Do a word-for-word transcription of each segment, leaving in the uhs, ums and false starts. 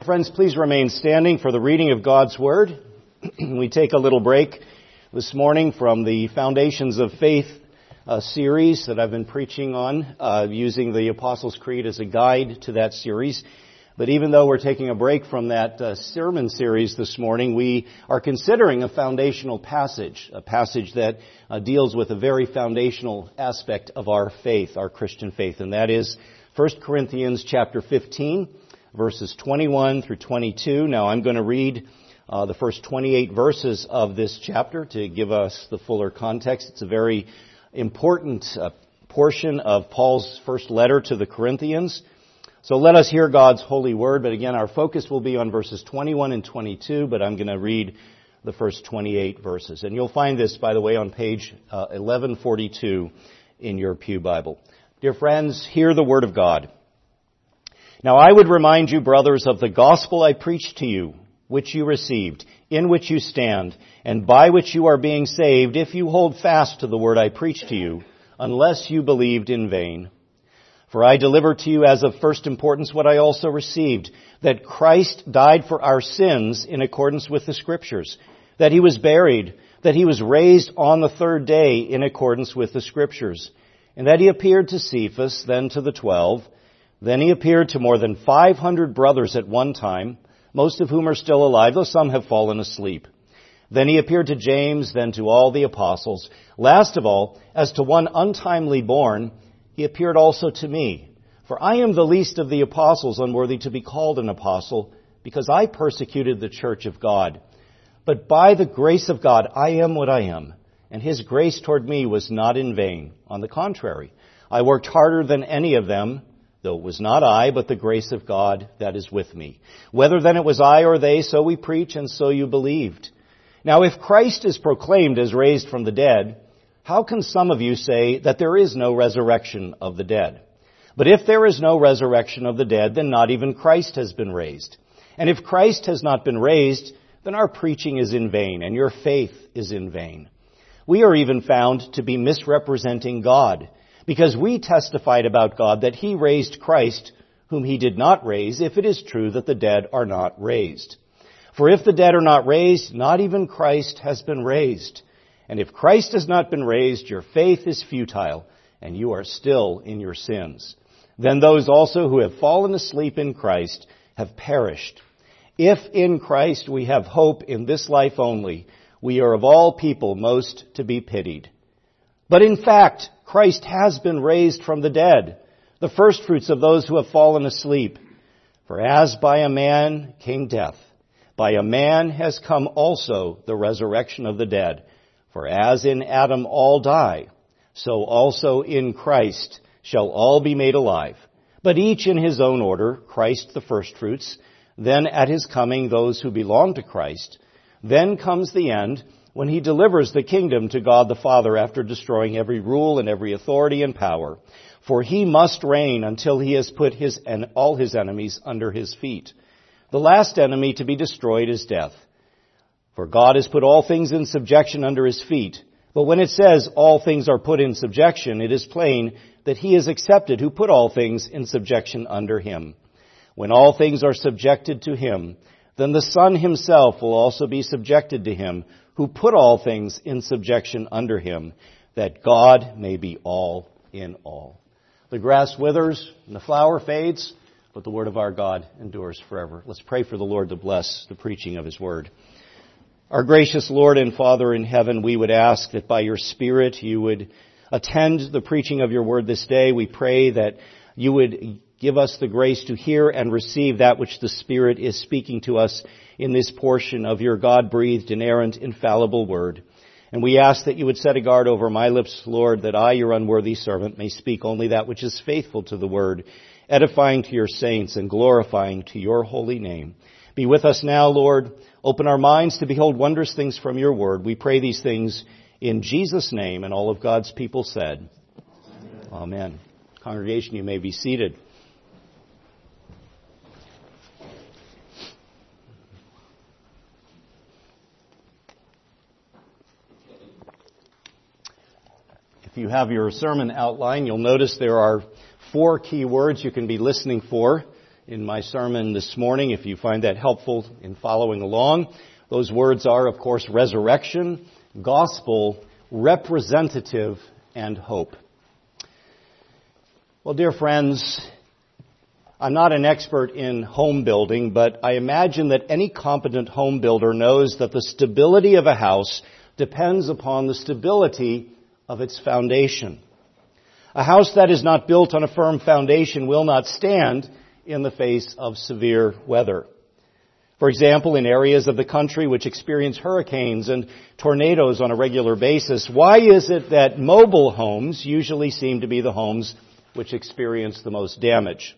friends, please remain standing for the reading of God's Word. We take a little break this morning from the Foundations of Faith uh, series that I've been preaching on, uh, using the Apostles' Creed as a guide to that series. But even though we're taking a break from that uh, sermon series this morning, we are considering a foundational passage, a passage that uh, deals with a very foundational aspect of our faith, our Christian faith, and that is First Corinthians chapter fifteen, verses twenty-one through twenty-two. Now I'm going to read uh, the first twenty-eight verses of this chapter to give us the fuller context. It's a very important uh, portion of Paul's first letter to the Corinthians. So let us hear God's holy word. But again, our focus will be on verses twenty-one and twenty-two, but I'm going to read the first twenty-eight verses. And you'll find this, by the way, on page uh, eleven forty-two in your Pew Bible. Dear friends, hear the word of God. Now I would remind you, brothers, of the gospel I preached to you, which you received, in which you stand, and by which you are being saved, if you hold fast to the word I preached to you, unless you believed in vain. For I delivered to you as of first importance what I also received, that Christ died for our sins in accordance with the Scriptures, that he was buried, that he was raised on the third day in accordance with the Scriptures, and that he appeared to Cephas, then to the twelve. Then he appeared to more than five hundred brothers at one time, most of whom are still alive, though some have fallen asleep. Then he appeared to James, then to all the apostles. Last of all, as to one untimely born, he appeared also to me. For I am the least of the apostles, unworthy to be called an apostle, because I persecuted the church of God. But by the grace of God, I am what I am, and his grace toward me was not in vain. On the contrary, I worked harder than any of them, though it was not I, but the grace of God that is with me. Whether then it was I or they, so we preach, and so you believed. Now if Christ is proclaimed as raised from the dead, how can some of you say that there is no resurrection of the dead? But if there is no resurrection of the dead, then not even Christ has been raised. And if Christ has not been raised, then our preaching is in vain, and your faith is in vain. We are even found to be misrepresenting God, because we testified about God that he raised Christ, whom he did not raise, if it is true that the dead are not raised. For if the dead are not raised, not even Christ has been raised. And if Christ has not been raised, your faith is futile, and you are still in your sins. Then those also who have fallen asleep in Christ have perished. If in Christ we have hope in this life only, we are of all people most to be pitied. But in fact, Christ has been raised from the dead, the firstfruits of those who have fallen asleep. For as by a man came death, by a man has come also the resurrection of the dead. For as in Adam all die, so also in Christ shall all be made alive. But each in his own order, Christ the firstfruits, then at his coming those who belong to Christ. Then comes the end, when he delivers the kingdom to God the Father after destroying every rule and every authority and power. For he must reign until he has put his and all his enemies under his feet. The last enemy to be destroyed is death. For God has put all things in subjection under his feet. But when it says all things are put in subjection, it is plain that he is accepted who put all things in subjection under him. When all things are subjected to him, then the Son himself will also be subjected to him, who put all things in subjection under him, that God may be all in all. The grass withers and the flower fades, but the word of our God endures forever. Let's pray for the Lord to bless the preaching of his word. Our gracious Lord and Father in heaven, we would ask that by your Spirit you would attend the preaching of your word this day. We pray that you would give us the grace to hear and receive that which the Spirit is speaking to us in this portion of your God-breathed, inerrant, infallible word. And we ask that you would set a guard over my lips, Lord, that I, your unworthy servant, may speak only that which is faithful to the word, edifying to your saints and glorifying to your holy name. Be with us now, Lord. Open our minds to behold wondrous things from your word. We pray these things in Jesus' name, and all of God's people said, Amen. Amen. Congregation, you may be seated. If you have your sermon outline, you'll notice there are four key words you can be listening for in my sermon this morning, if you find that helpful in following along. Those words are, of course, resurrection, gospel, representative, and hope. Well, dear friends, I'm not an expert in home building, but I imagine that any competent home builder knows that the stability of a house depends upon the stability of its foundation. A house that is not built on a firm foundation will not stand in the face of severe weather. For example, in areas of the country which experience hurricanes and tornadoes on a regular basis, why is it that mobile homes usually seem to be the homes which experience the most damage?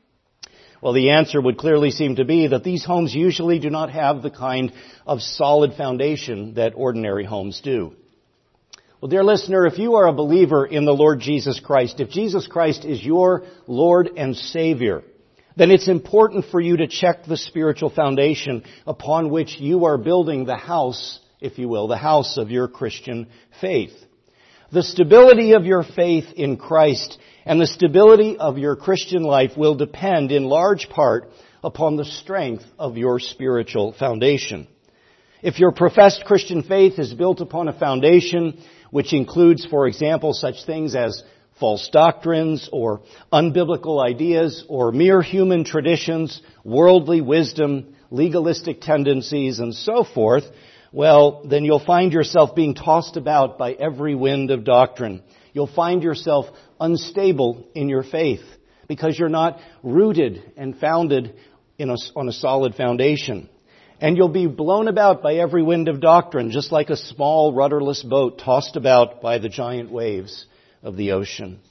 Well, the answer would clearly seem to be that these homes usually do not have the kind of solid foundation that ordinary homes do. Well, dear listener, if you are a believer in the Lord Jesus Christ, if Jesus Christ is your Lord and Savior, then it's important for you to check the spiritual foundation upon which you are building the house, if you will, the house of your Christian faith. The stability of your faith in Christ and the stability of your Christian life will depend in large part upon the strength of your spiritual foundation. If your professed Christian faith is built upon a foundation which includes, for example, such things as false doctrines or unbiblical ideas or mere human traditions, worldly wisdom, legalistic tendencies, and so forth, well, then you'll find yourself being tossed about by every wind of doctrine. You'll find yourself unstable in your faith because you're not rooted and founded in a, on a solid foundation. And you'll be blown about by every wind of doctrine, just like a small rudderless boat tossed about by the giant waves of the ocean.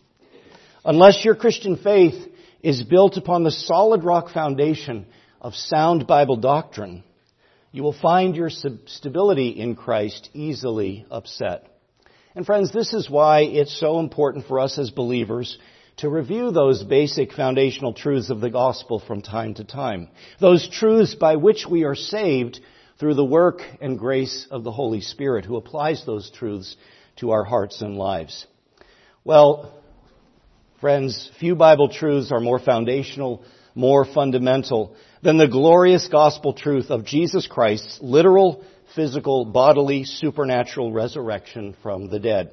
Unless your Christian faith is built upon the solid rock foundation of sound Bible doctrine, you will find your stability in Christ easily upset. And friends, this is why it's so important for us as believers to review those basic foundational truths of the gospel from time to time. Those truths by which we are saved through the work and grace of the Holy Spirit, who applies those truths to our hearts and lives. Well, friends, few Bible truths are more foundational, more fundamental than the glorious gospel truth of Jesus Christ's literal, physical, bodily, supernatural resurrection from the dead.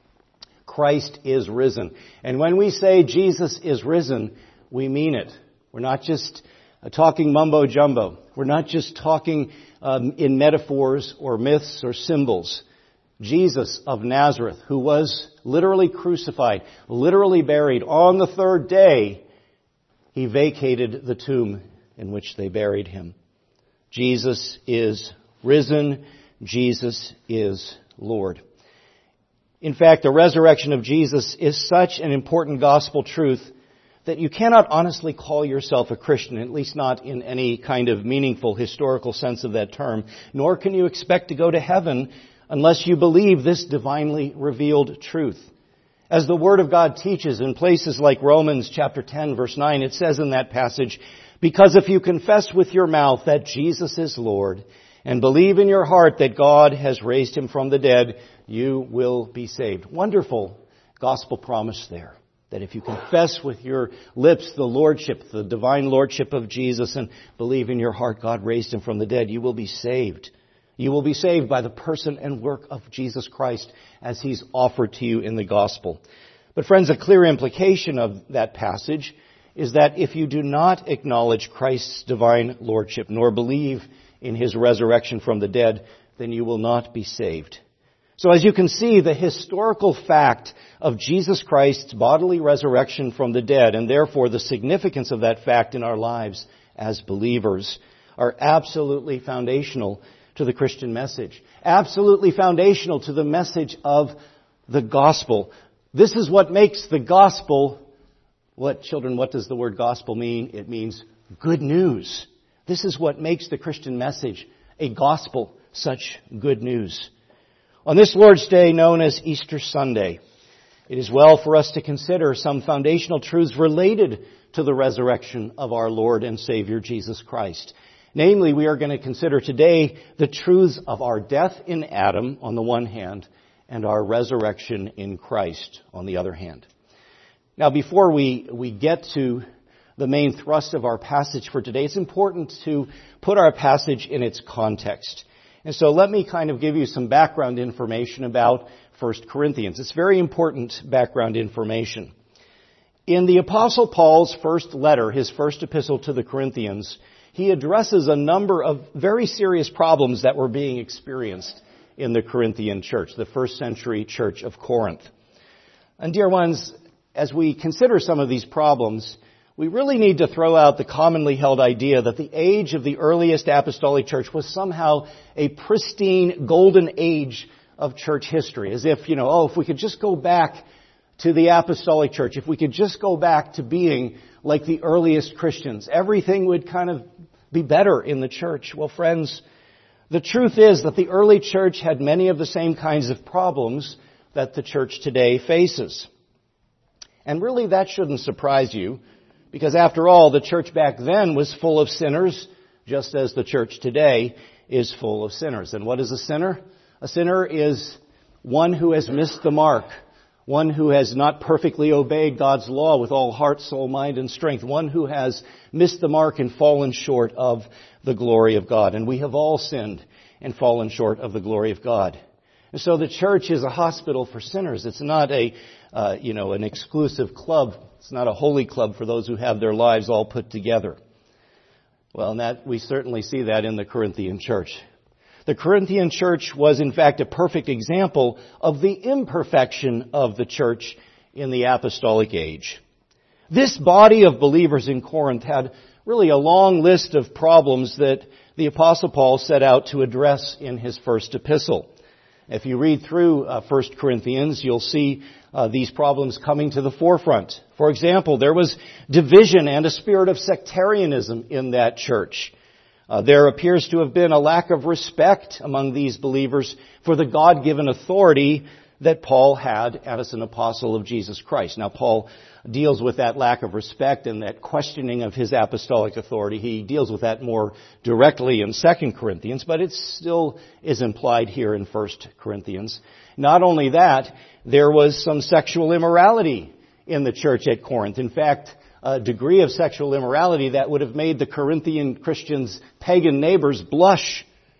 Christ is risen. And when we say Jesus is risen, we mean it. We're not just talking mumbo jumbo. We're not just talking um, in metaphors or myths or symbols. Jesus of Nazareth, who was literally crucified, literally buried, on the third day, he vacated the tomb in which they buried him. Jesus is risen. Jesus is Lord. In fact, the resurrection of Jesus is such an important gospel truth that you cannot honestly call yourself a Christian, at least not in any kind of meaningful historical sense of that term, nor can you expect to go to heaven unless you believe this divinely revealed truth. As the Word of God teaches in places like Romans chapter ten, verse nine, it says in that passage, "Because if you confess with your mouth that Jesus is Lord, and believe in your heart that God has raised him from the dead, you will be saved." Wonderful gospel promise there. That if you confess with your lips the lordship, the divine lordship of Jesus, and believe in your heart God raised him from the dead, you will be saved. You will be saved by the person and work of Jesus Christ as he's offered to you in the gospel. But friends, a clear implication of that passage is that if you do not acknowledge Christ's divine lordship, nor believe in his resurrection from the dead, then you will not be saved. So as you can see, the historical fact of Jesus Christ's bodily resurrection from the dead, and therefore the significance of that fact in our lives as believers, are absolutely foundational to the Christian message. Absolutely foundational to the message of the gospel. This is what makes the gospel, what, children, what does the word gospel mean? It means good news. This is what makes the Christian message a gospel, such good news. On this Lord's Day known as Easter Sunday, it is well for us to consider some foundational truths related to the resurrection of our Lord and Savior Jesus Christ. Namely, we are going to consider today the truths of our death in Adam on the one hand and our resurrection in Christ on the other hand. Now, before we, we get to the main thrust of our passage for today, it's important to put our passage in its context. And so let me kind of give you some background information about First Corinthians. It's very important background information. In the Apostle Paul's first letter, his first epistle to the Corinthians, he addresses a number of very serious problems that were being experienced in the Corinthian church, the first century church of Corinth. And dear ones, as we consider some of these problems, we really need to throw out the commonly held idea that the age of the earliest apostolic church was somehow a pristine golden age of church history. As if, you know, oh, if we could just go back to the apostolic church, if we could just go back to being like the earliest Christians, everything would kind of be better in the church. Well, friends, the truth is that the early church had many of the same kinds of problems that the church today faces. And really that shouldn't surprise you, because after all, the church back then was full of sinners, just as the church today is full of sinners. And what is a sinner? A sinner is one who has missed the mark, one who has not perfectly obeyed God's law with all heart, soul, mind, and strength, one who has missed the mark and fallen short of the glory of God. And we have all sinned and fallen short of the glory of God. And so the church is a hospital for sinners. It's not a, uh, you know, an exclusive club. It's not a holy club for those who have their lives all put together. Well, and that we certainly see that in the Corinthian church. The Corinthian church was, in fact, a perfect example of the imperfection of the church in the apostolic age. This body of believers in Corinth had really a long list of problems that the Apostle Paul set out to address in his first epistle. If you read through uh, First Corinthians, you'll see uh, these problems coming to the forefront. For example, there was division and a spirit of sectarianism in that church. Uh, there appears to have been a lack of respect among these believers for the God-given authority that Paul had as an apostle of Jesus Christ. Now, Paul deals with that lack of respect and that questioning of his apostolic authority. He deals with that more directly in Second Corinthians, but it still is implied here in First Corinthians. Not only that, there was some sexual immorality in the church at Corinth. In fact, a degree of sexual immorality that would have made the Corinthian Christians' pagan neighbors blush.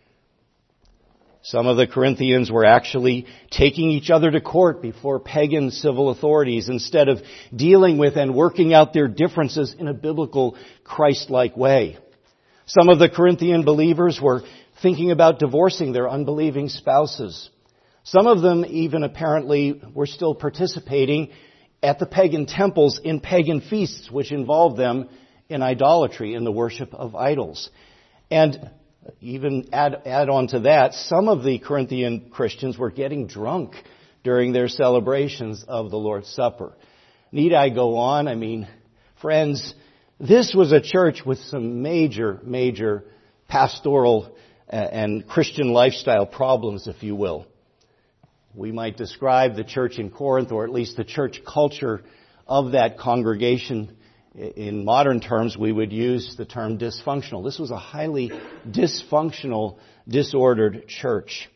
Some of the Corinthians were actually taking each other to court before pagan civil authorities instead of dealing with and working out their differences in a biblical, Christ-like way. Some of the Corinthian believers were thinking about divorcing their unbelieving spouses. Some of them even apparently were still participating at the pagan temples in pagan feasts, which involved them in idolatry, in the worship of idols. And even add, add on to that, some of the Corinthian Christians were getting drunk during their celebrations of the Lord's Supper. Need I go on? I mean, friends, this was a church with some major, major pastoral and Christian lifestyle problems, if you will. We might describe the church in Corinth, or at least the church culture of that congregation. In modern terms, we would use the term dysfunctional. This was a highly dysfunctional, disordered church.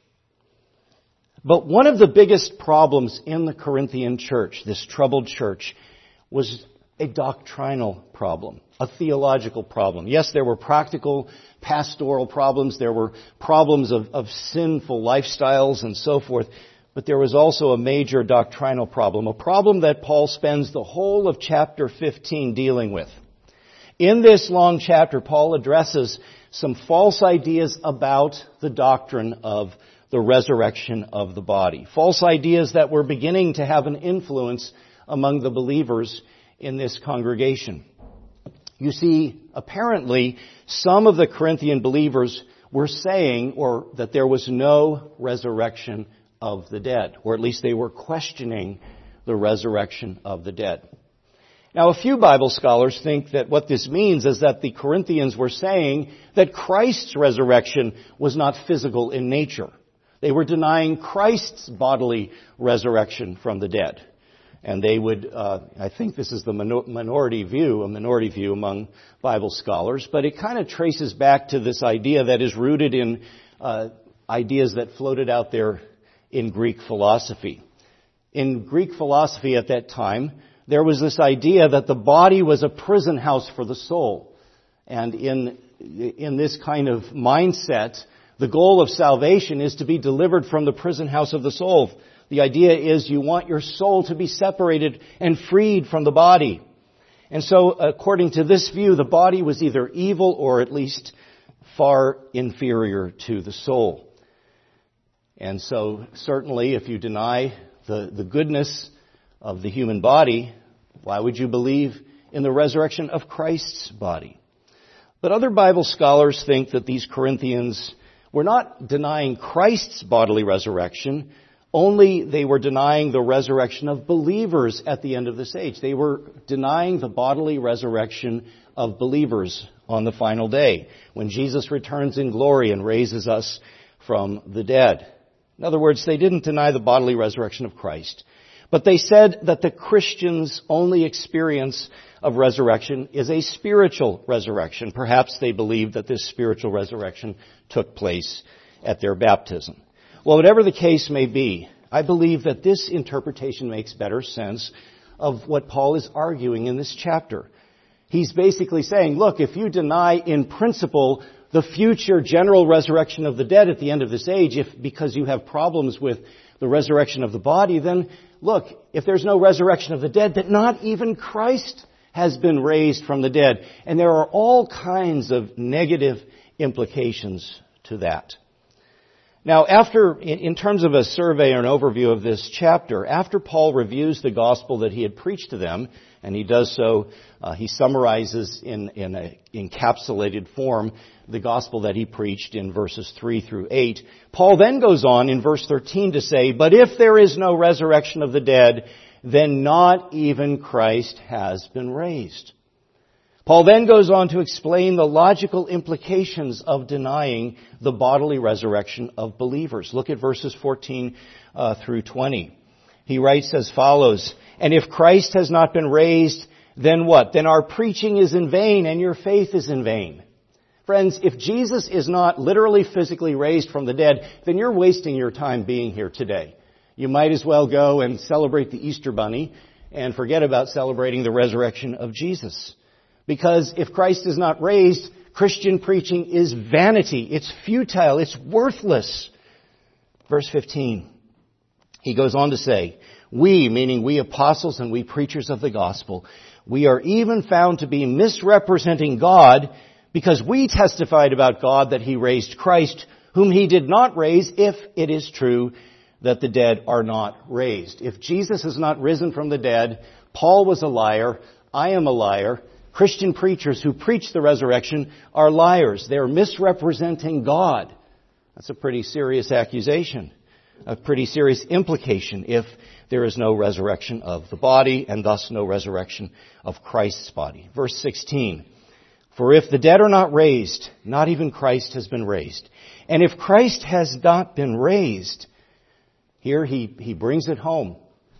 But one of the biggest problems in the Corinthian church, this troubled church, was a doctrinal problem, a theological problem. Yes, there were practical, pastoral problems. There were problems of, of sinful lifestyles and so forth. But there was also a major doctrinal problem, a problem that Paul spends the whole of chapter fifteen dealing with. In this long chapter, Paul addresses some false ideas about the doctrine of the resurrection of the body. False ideas that were beginning to have an influence among the believers in this congregation. You see, apparently, some of the Corinthian believers were saying or that there was no resurrection of the dead, or at least they were questioning the resurrection of the dead. Now, a few Bible scholars think that what this means is that the Corinthians were saying that Christ's resurrection was not physical in nature. They were denying Christ's bodily resurrection from the dead. And they would, uh, I think this is the minority view, a minority view among Bible scholars, but it kind of traces back to this idea that is rooted in uh, ideas that floated out there in Greek philosophy. In Greek philosophy at that time, there was this idea that the body was a prison house for the soul. And in, in this kind of mindset, the goal of salvation is to be delivered from the prison house of the soul. The idea is you want your soul to be separated and freed from the body. And so, according to this view, the body was either evil or at least far inferior to the soul. And so, certainly, if you deny the, the goodness of the human body, why would you believe in the resurrection of Christ's body? But other Bible scholars think that these Corinthians were not denying Christ's bodily resurrection, only they were denying the resurrection of believers at the end of this age. They were denying the bodily resurrection of believers on the final day, when Jesus returns in glory and raises us from the dead. In other words, they didn't deny the bodily resurrection of Christ, but they said that the Christians' only experience of resurrection is a spiritual resurrection. Perhaps they believed that this spiritual resurrection took place at their baptism. Well, whatever the case may be, I believe that this interpretation makes better sense of what Paul is arguing in this chapter. He's basically saying, look, if you deny in principle the future general resurrection of the dead at the end of this age, if because you have problems with the resurrection of the body, then look, if there's no resurrection of the dead, that not even Christ has been raised from the dead. And there are all kinds of negative implications to that. Now, after, in terms of a survey or an overview of this chapter, after Paul reviews the gospel that he had preached to them, and he does so, uh, he summarizes in, in an encapsulated form the gospel that he preached in verses three through eight. Paul then goes on in verse thirteen to say, "But if there is no resurrection of the dead, then not even Christ has been raised." Paul then goes on to explain the logical implications of denying the bodily resurrection of believers. Look at verses fourteen uh, through twenty. He writes as follows, "And if Christ has not been raised, then what? Then our preaching is in vain and your faith is in vain." Friends, if Jesus is not literally physically raised from the dead, then you're wasting your time being here today. You might as well go and celebrate the Easter Bunny and forget about celebrating the resurrection of Jesus. Because if Christ is not raised, Christian preaching is vanity. It's futile. It's worthless. Verse fifteen, he goes on to say, "We," meaning we apostles and we preachers of the gospel, "we are even found to be misrepresenting God because we testified about God that He raised Christ, whom He did not raise, if it is true that the dead are not raised." If Jesus has not risen from the dead, Paul was a liar, I am a liar. Christian preachers who preach the resurrection are liars. They're misrepresenting God. That's a pretty serious accusation, a pretty serious implication if there is no resurrection of the body and thus no resurrection of Christ's body. Verse sixteen, "For if the dead are not raised, not even Christ has been raised. And if Christ has not been raised," here he, he brings it home.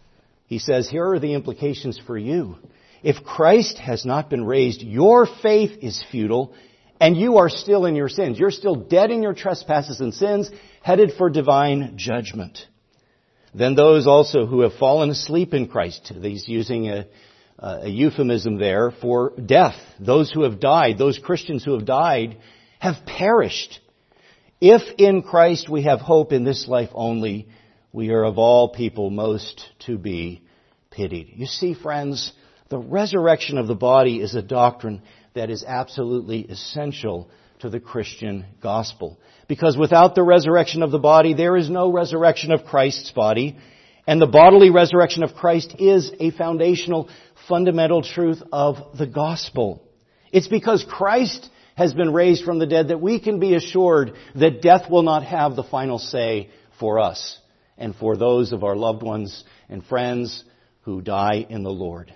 He says, here are the implications for you. "If Christ has not been raised, your faith is futile, and you are still in your sins." You're still dead in your trespasses and sins, headed for divine judgment. "Then those also who have fallen asleep in Christ," he's using a, a euphemism there for death. Those who have died, those Christians who have died, have perished. "If in Christ we have hope in this life only, we are of all people most to be pitied." You see, friends, the resurrection of the body is a doctrine that is absolutely essential to the Christian gospel. Because without the resurrection of the body, there is no resurrection of Christ's body. And the bodily resurrection of Christ is a foundational, fundamental truth of the gospel. It's because Christ has been raised from the dead that we can be assured that death will not have the final say for us and for those of our loved ones and friends who die in the Lord.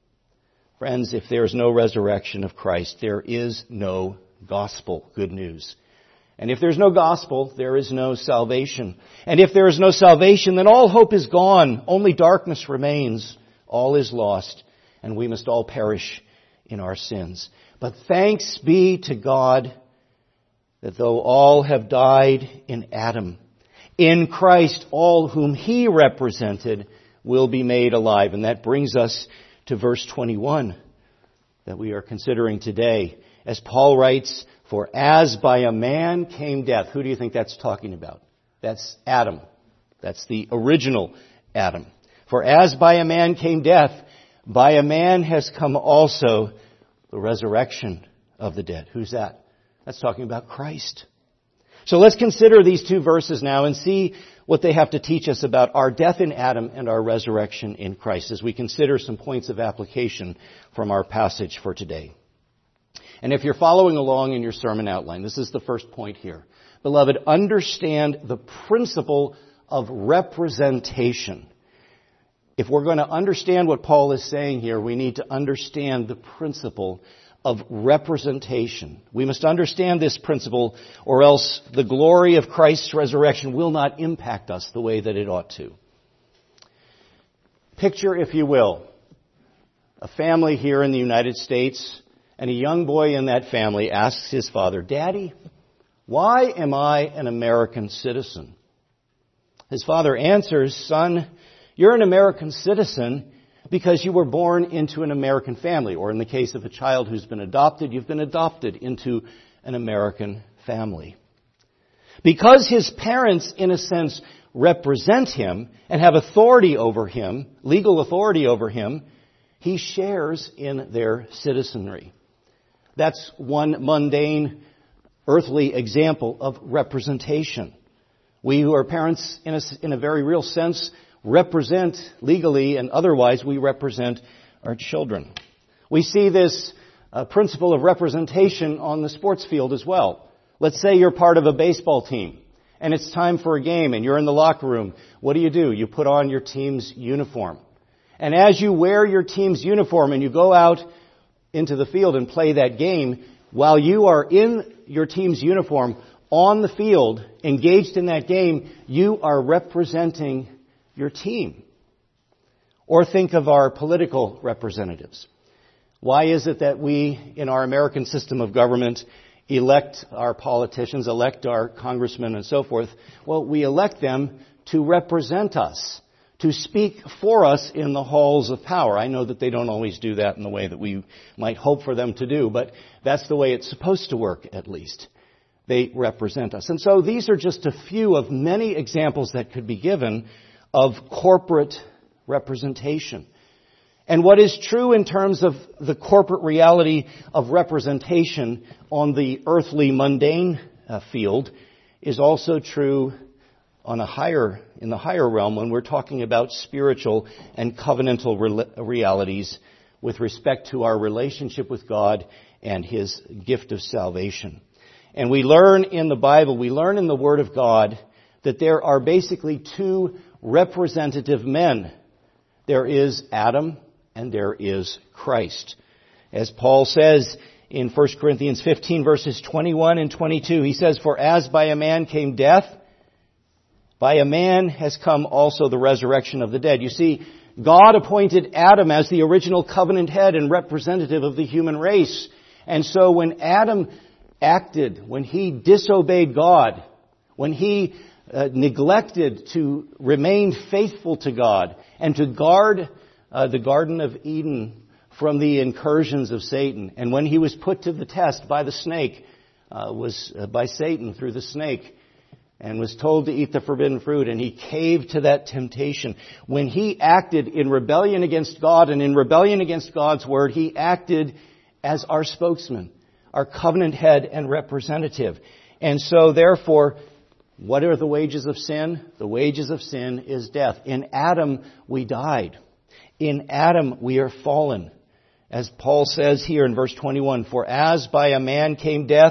Friends, if there is no resurrection of Christ, there is no gospel, good news. And if there's no gospel, there is no salvation. And if there is no salvation, then all hope is gone. Only darkness remains. All is lost. And we must all perish in our sins. But thanks be to God that though all have died in Adam, in Christ all whom He represented will be made alive. And that brings us to verse twenty-one that we are considering today. As Paul writes, "For as by a man came death." Who do you think that's talking about? That's Adam. That's the original Adam. "For as by a man came death, by a man has come also the resurrection of the dead." Who's that? That's talking about Christ. So let's consider these two verses now and see what they have to teach us about our death in Adam and our resurrection in Christ as we consider some points of application from our passage for today. And if you're following along in your sermon outline, this is the first point here. Beloved, understand the principle of representation. If we're going to understand what Paul is saying here, we need to understand the principle of representation. We must understand this principle, or else the glory of Christ's resurrection will not impact us the way that it ought to. Picture, if you will, a family here in the United States, and a young boy in that family asks his father, "Daddy, why am I an American citizen?" His father answers, "Son, you're an American citizen because you were born into an American family." Or in the case of a child who's been adopted, you've been adopted into an American family. Because his parents, in a sense, represent him and have authority over him, legal authority over him, he shares in their citizenry. That's one mundane, earthly example of representation. We who are parents, in a, in a very real sense, represent legally and otherwise, we represent our children. We see this uh, principle of representation on the sports field as well. Let's say you're part of a baseball team and it's time for a game and you're in the locker room. What do you do? You put on your team's uniform. And as you wear your team's uniform and you go out into the field and play that game, while you are in your team's uniform on the field, engaged in that game, you are representing your team. Or think of our political representatives. Why is it that we, in our American system of government, elect our politicians, elect our congressmen and so forth? Well, we elect them to represent us, to speak for us in the halls of power. I know that they don't always do that in the way that we might hope for them to do, but that's the way it's supposed to work, at least. They represent us. And so these are just a few of many examples that could be given of corporate representation. And what is true in terms of the corporate reality of representation on the earthly mundane uh, field is also true on a higher, in the higher realm when we're talking about spiritual and covenantal re- realities with respect to our relationship with God and His gift of salvation. And we learn in the Bible, we learn in the Word of God that there are basically two representative men. There is Adam and there is Christ. As Paul says in First Corinthians fifteen verses twenty-one and twenty-two, he says, "For as by a man came death, by a man has come also the resurrection of the dead." You see, God appointed Adam as the original covenant head and representative of the human race. And so when Adam acted, when he disobeyed God, when he uh, neglected to remain faithful to God and to guard uh, the Garden of Eden from the incursions of Satan, and when he was put to the test by the snake, uh, was uh, by Satan through the snake, and was told to eat the forbidden fruit, and he caved to that temptation. When he acted in rebellion against God and in rebellion against God's word, he acted as our spokesman, our covenant head and representative. And so, therefore, what are the wages of sin? The wages of sin is death. In Adam, we died. In Adam, we are fallen. As Paul says here in verse twenty-one, "For as by a man came death,"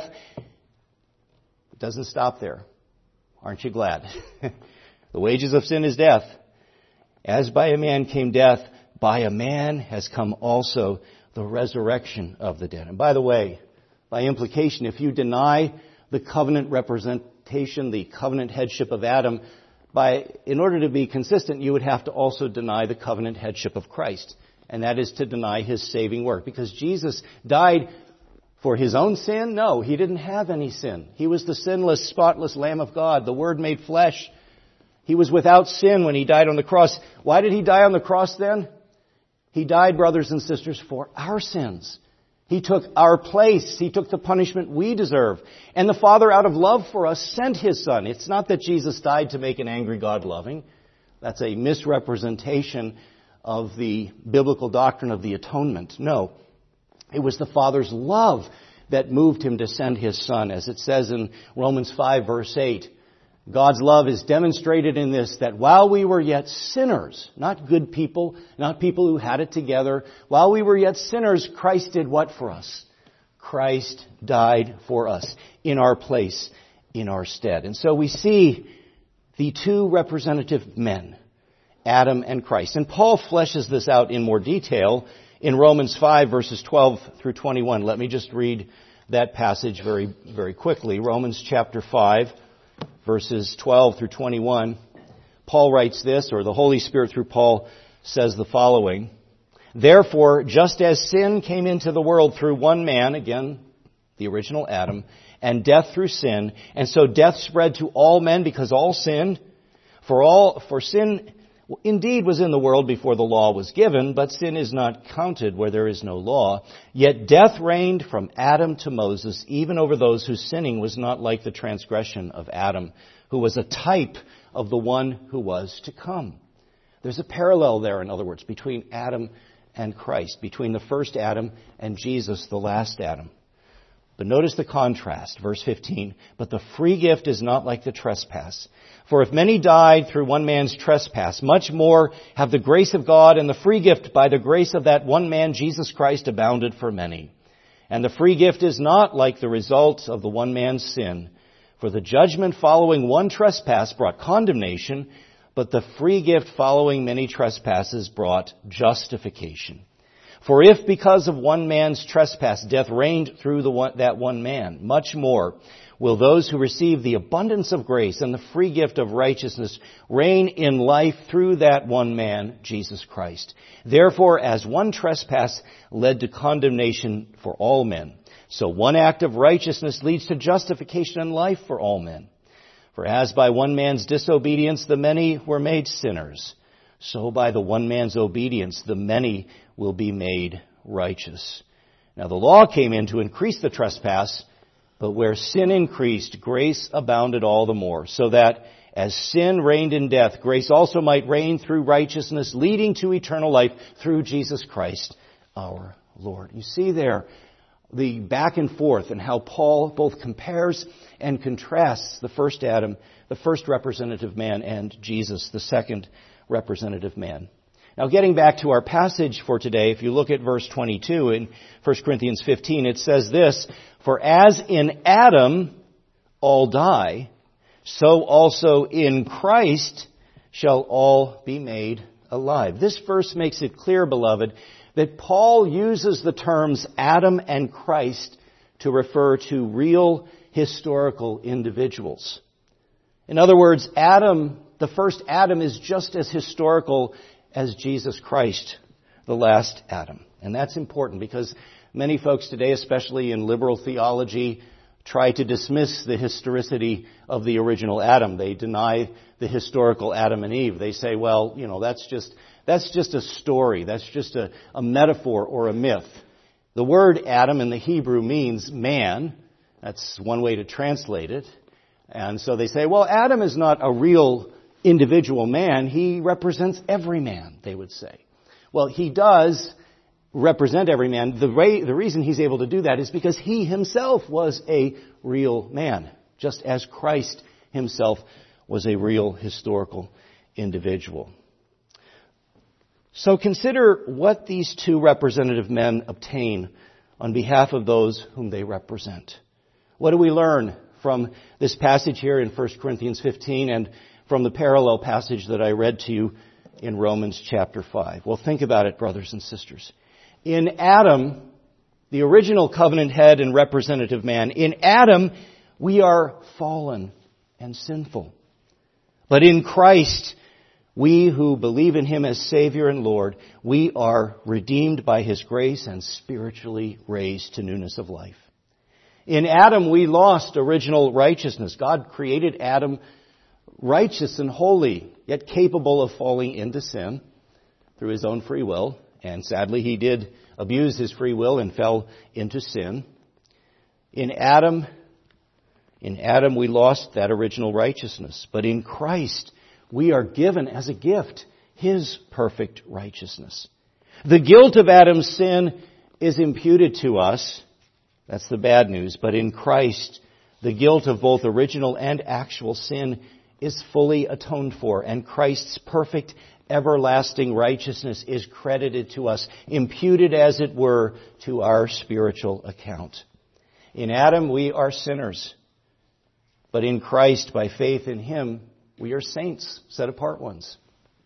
it doesn't stop there. Aren't you glad? The wages of sin is death. "As by a man came death, by a man has come also the resurrection of the dead." And by the way, by implication, if you deny the covenant representation, the covenant headship of Adam, by in order to be consistent, you would have to also deny the covenant headship of Christ. And that is to deny His saving work. Because Jesus died for His own sin? No, He didn't have any sin. He was the sinless, spotless Lamb of God, the Word made flesh. He was without sin when He died on the cross. Why did He die on the cross then? He died, brothers and sisters, for our sins. He took our place. He took the punishment we deserve. And the Father, out of love for us, sent His Son. It's not that Jesus died to make an angry God loving. That's a misrepresentation of the biblical doctrine of the atonement. No, it was the Father's love that moved Him to send His Son. As it says in Romans five, verse eight, God's love is demonstrated in this, that while we were yet sinners, not good people, not people who had it together, while we were yet sinners, Christ did what for us? Christ died for us, in our place, in our stead. And so we see the two representative men, Adam and Christ. And Paul fleshes this out in more detail in Romans five, verses twelve through twenty-one. Let me just read that passage very, very quickly. Romans chapter five, verses twelve through twenty-one. Paul writes this, or the Holy Spirit through Paul says the following. Therefore, just as sin came into the world through one man, again, the original Adam, and death through sin, and so death spread to all men because all sinned. For all, for sin indeed was in the world before the law was given, but sin is not counted where there is no law. Yet death reigned from Adam to Moses, even over those whose sinning was not like the transgression of Adam, who was a type of the one who was to come. There's a parallel there, in other words, between Adam and Christ, between the first Adam and Jesus, the last Adam. But notice the contrast, verse fifteen. But the free gift is not like the trespass. For if many died through one man's trespass, much more have the grace of God and the free gift by the grace of that one man, Jesus Christ, abounded for many. And the free gift is not like the result of the one man's sin. For the judgment following one trespass brought condemnation, but the free gift following many trespasses brought justification. For if because of one man's trespass death reigned through the one, that one man, much more will those who receive the abundance of grace and the free gift of righteousness reign in life through that one man, Jesus Christ. Therefore, as one trespass led to condemnation for all men, so one act of righteousness leads to justification and life for all men. For as by one man's disobedience the many were made sinners, so by the one man's obedience the many will be made righteous. Now the law came in to increase the trespass, but where sin increased, grace abounded all the more, so that as sin reigned in death, grace also might reign through righteousness, leading to eternal life through Jesus Christ our Lord. You see there the back and forth and how Paul both compares and contrasts the first Adam, the first representative man, and Jesus, the second representative man. Now, getting back to our passage for today, if you look at verse twenty-two in First Corinthians fifteen, it says this, For as in Adam all die, so also in Christ shall all be made alive. This verse makes it clear, beloved, that Paul uses the terms Adam and Christ to refer to real historical individuals. In other words, Adam, the first Adam, is just as historical as Jesus Christ, the last Adam. And that's important because many folks today, especially in liberal theology, try to dismiss the historicity of the original Adam. They deny the historical Adam and Eve. They say, well, you know, that's just that's just a story. That's just a, a metaphor or a myth. The word Adam in the Hebrew means man. That's one way to translate it. And so they say, well, Adam is not a real individual man. He represents every man, they would say. Well, he does represent every man. The, way, the reason he's able to do that is because he himself was a real man, just as Christ himself was a real historical individual. So consider what these two representative men obtain on behalf of those whom they represent. What do we learn from this passage here in First Corinthians fifteen and from the parallel passage that I read to you in Romans chapter five? Well, think about it, brothers and sisters. In Adam, the original covenant head and representative man, in Adam, we are fallen and sinful. But in Christ, we who believe in Him as Savior and Lord, we are redeemed by His grace and spiritually raised to newness of life. In Adam, we lost original righteousness. God created Adam righteous and holy, yet capable of falling into sin through his own free will. And sadly, he did abuse his free will and fell into sin. In Adam, in Adam we lost that original righteousness. But in Christ, we are given as a gift His perfect righteousness. The guilt of Adam's sin is imputed to us. That's the bad news. But in Christ, the guilt of both original and actual sin is fully atoned for. And Christ's perfect, everlasting righteousness is credited to us, imputed as it were to our spiritual account. In Adam, we are sinners. But in Christ, by faith in Him, we are saints, set apart ones,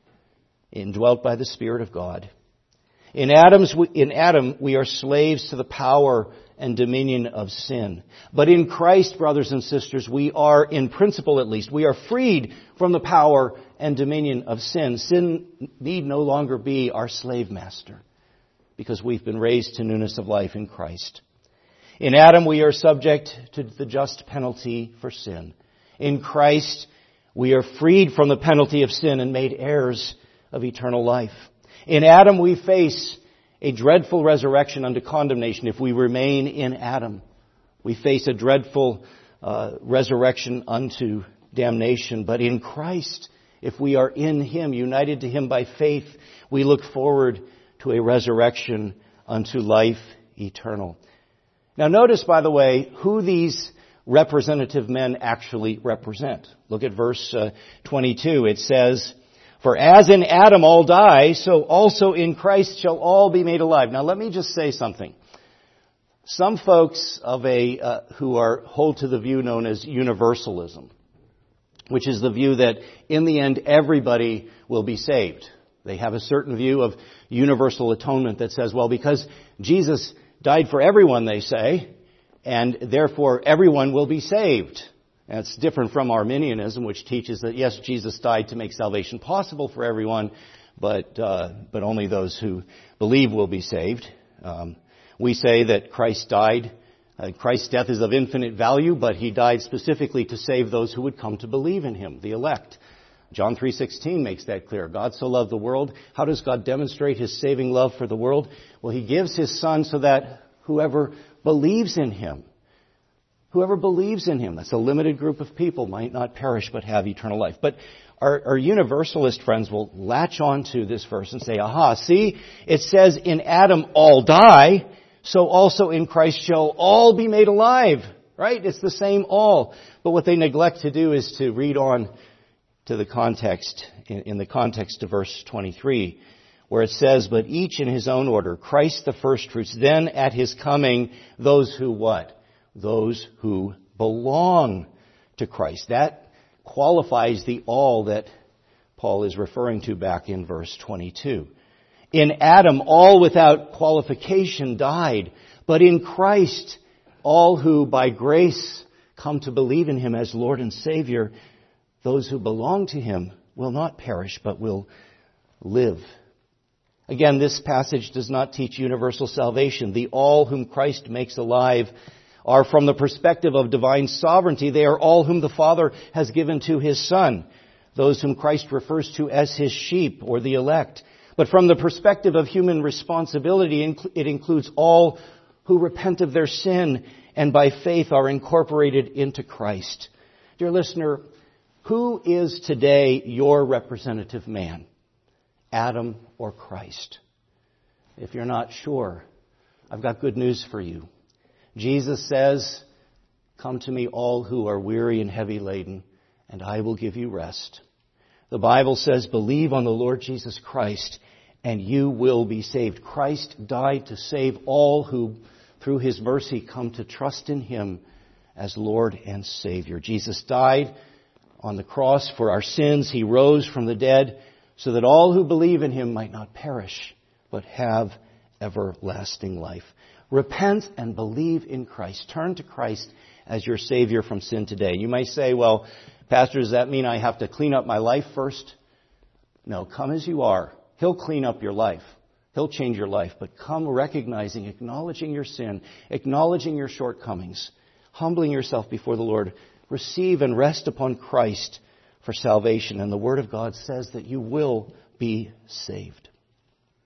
indwelt by the Spirit of God. In Adam's, in Adam, we are slaves to the power and dominion of sin. But in Christ, brothers and sisters, we are, in principle at least, we are freed from the power and dominion of sin. Sin need no longer be our slave master, because we've been raised to newness of life in Christ. In Adam, we are subject to the just penalty for sin. In Christ, we are freed from the penalty of sin and made heirs of eternal life. In Adam, we face a dreadful resurrection unto condemnation if we remain in Adam. We face a dreadful uh, resurrection unto damnation. But in Christ, if we are in Him, united to Him by faith, we look forward to a resurrection unto life eternal. Now notice, by the way, who these representative men actually represent. Look at verse uh, twenty-two. It says, "For as in Adam all die, so also in Christ shall all be made alive." Now let me just say something. Some folks of a uh, who are hold to the view known as universalism, which is the view that in the end everybody will be saved. They have a certain view of universal atonement that says, well, because Jesus died for everyone, they say, and therefore everyone will be saved. That's different from Arminianism, which teaches that, yes, Jesus died to make salvation possible for everyone, but uh, but only those who believe will be saved. Um, we say that Christ died. Uh, Christ's death is of infinite value, but He died specifically to save those who would come to believe in Him, the elect. John three sixteen makes that clear. God so loved the world. How does God demonstrate His saving love for the world? Well, He gives His Son so that whoever believes in Him, whoever believes in Him, that's a limited group of people, might not perish but have eternal life. But our, our universalist friends will latch on to this verse and say, aha, see, it says in Adam all die, so also in Christ shall all be made alive. Right? It's the same all. But what they neglect to do is to read on to the context, in, in the context of verse twenty-three, where it says, but each in his own order, Christ the firstfruits, then at His coming, those who what? Those who belong to Christ. That qualifies the all that Paul is referring to back in verse twenty-two. In Adam, all without qualification died, but in Christ, all who by grace come to believe in Him as Lord and Savior, those who belong to Him will not perish, but will live. Again, this passage does not teach universal salvation. The all whom Christ makes alive are from the perspective of divine sovereignty. They are all whom the Father has given to His Son, those whom Christ refers to as His sheep or the elect. But from the perspective of human responsibility, it includes all who repent of their sin and by faith are incorporated into Christ. Dear listener, who is today your representative man? Adam or Christ? If you're not sure, I've got good news for you. Jesus says, come to me all who are weary and heavy laden, and I will give you rest. The Bible says, believe on the Lord Jesus Christ, and you will be saved. Christ died to save all who, through His mercy, come to trust in Him as Lord and Savior. Jesus died on the cross for our sins. He rose from the dead so that all who believe in Him might not perish, but have everlasting life. Repent and believe in Christ. Turn to Christ as your Savior from sin today. You might say, well, Pastor, does that mean I have to clean up my life first? No, come as you are. He'll clean up your life. He'll change your life. But come recognizing, acknowledging your sin, acknowledging your shortcomings, humbling yourself before the Lord. Receive and rest upon Christ for salvation. And the Word of God says that you will be saved.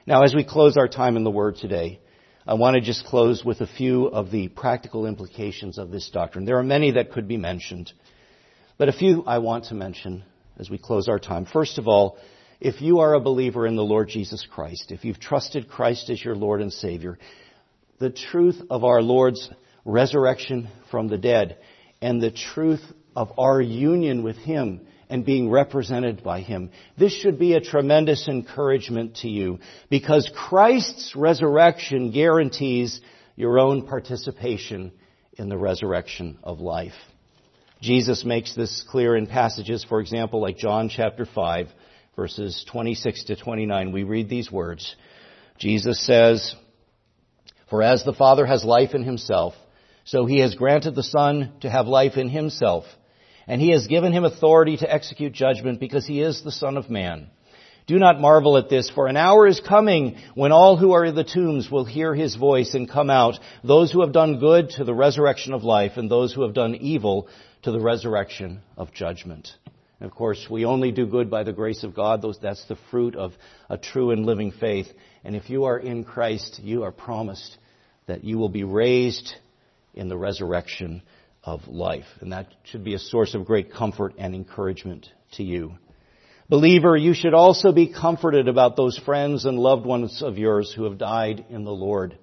Now, as we close our time in the Word today, I want to just close with a few of the practical implications of this doctrine. There are many that could be mentioned, but a few I want to mention as we close our time. First of all, if you are a believer in the Lord Jesus Christ, if you've trusted Christ as your Lord and Savior, the truth of our Lord's resurrection from the dead and the truth of our union with Him and being represented by Him, this should be a tremendous encouragement to you, because Christ's resurrection guarantees your own participation in the resurrection of life. Jesus makes this clear in passages, for example, like John chapter five, verses twenty-six to twenty-nine. We read these words. Jesus says, "For as the Father has life in Himself, so He has granted the Son to have life in Himself. And He has given Him authority to execute judgment, because He is the Son of Man. Do not marvel at this, for an hour is coming when all who are in the tombs will hear His voice and come out, those who have done good to the resurrection of life, and those who have done evil to the resurrection of judgment." And of course, we only do good by the grace of God. That's the fruit of a true and living faith. And if you are in Christ, you are promised that you will be raised in the resurrection of life. And that should be a source of great comfort and encouragement to you. Believer, you should also be comforted about those friends and loved ones of yours who have died in the Lord.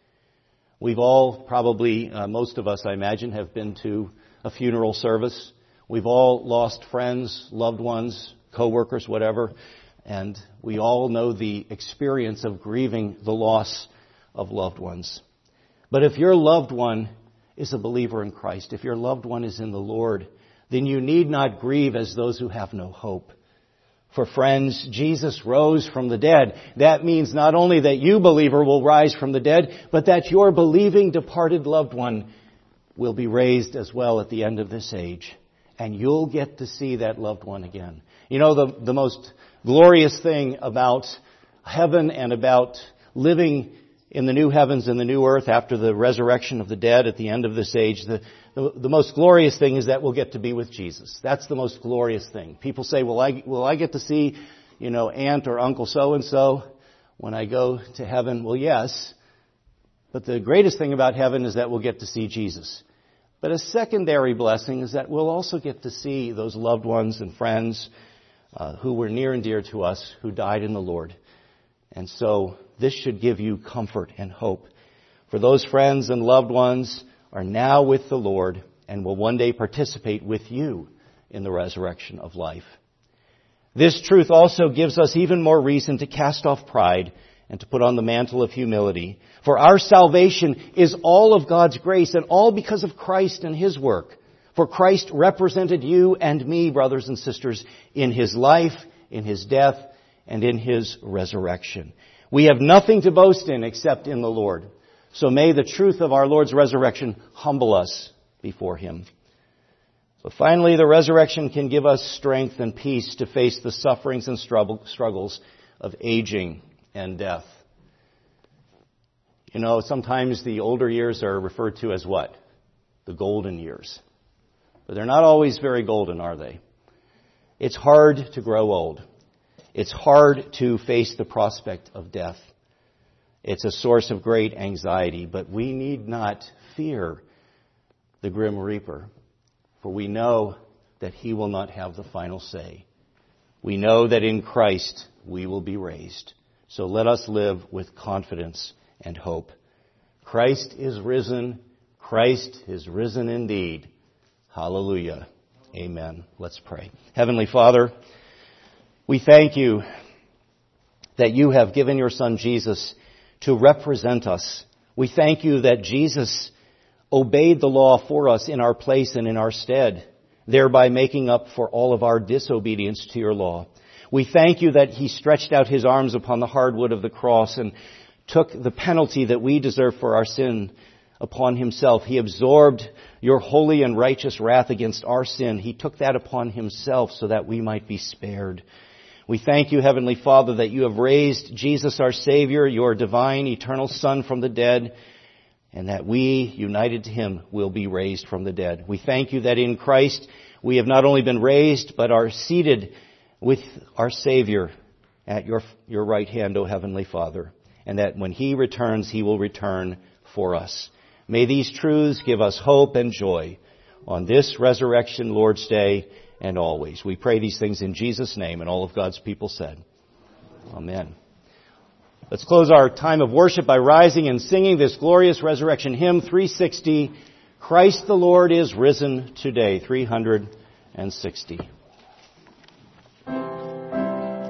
We've all probably, uh, most of us I imagine, have been to a funeral service. We've all lost friends, loved ones, co-workers, whatever. And we all know the experience of grieving the loss of loved ones. But if your loved one is a believer in Christ, if your loved one is in the Lord, then you need not grieve as those who have no hope. For friends, Jesus rose from the dead. That means not only that you, believer, will rise from the dead, but that your believing departed loved one will be raised as well at the end of this age. And you'll get to see that loved one again. You know, the, the most glorious thing about heaven and about living in the new heavens and the new earth after the resurrection of the dead at the end of this age, the, the, the most glorious thing is that we'll get to be with Jesus. That's the most glorious thing. People say, will I, will I get to see, you know, Aunt or Uncle so-and-so when I go to heaven? Well, yes. But the greatest thing about heaven is that we'll get to see Jesus. But a secondary blessing is that we'll also get to see those loved ones and friends uh, who were near and dear to us, who died in the Lord. And so this should give you comfort and hope. For those friends and loved ones are now with the Lord and will one day participate with you in the resurrection of life. This truth also gives us even more reason to cast off pride and to put on the mantle of humility. For our salvation is all of God's grace, and all because of Christ and His work. For Christ represented you and me, brothers and sisters, in His life, in His death, and in His resurrection. We have nothing to boast in except in the Lord. So may the truth of our Lord's resurrection humble us before Him. But finally, the resurrection can give us strength and peace to face the sufferings and struggles of aging and death. You know, sometimes the older years are referred to as what? The golden years. But they're not always very golden, are they? It's hard to grow old. It's hard to face the prospect of death. It's a source of great anxiety, but we need not fear the grim reaper, for we know that He will not have the final say. We know that in Christ we will be raised. So let us live with confidence and hope. Christ is risen. Christ is risen indeed. Hallelujah. Amen. Let's pray. Heavenly Father, we thank You that You have given Your Son Jesus to represent us. We thank You that Jesus obeyed the law for us in our place and in our stead, thereby making up for all of our disobedience to Your law. We thank You that He stretched out His arms upon the hard wood of the cross and took the penalty that we deserve for our sin upon Himself. He absorbed Your holy and righteous wrath against our sin. He took that upon Himself so that we might be spared. We thank You, Heavenly Father, that You have raised Jesus, our Savior, Your divine, eternal Son, from the dead, and that we, united to Him, will be raised from the dead. We thank You that in Christ we have not only been raised, but are seated with our Savior at your, your right hand, O Heavenly Father, and that when He returns, He will return for us. May these truths give us hope and joy on this Resurrection Lord's Day and always. We pray these things in Jesus' name, and all of God's people said, Amen. Let's close our time of worship by rising and singing this glorious resurrection hymn, three sixty, Christ the Lord is risen today, three hundred sixty.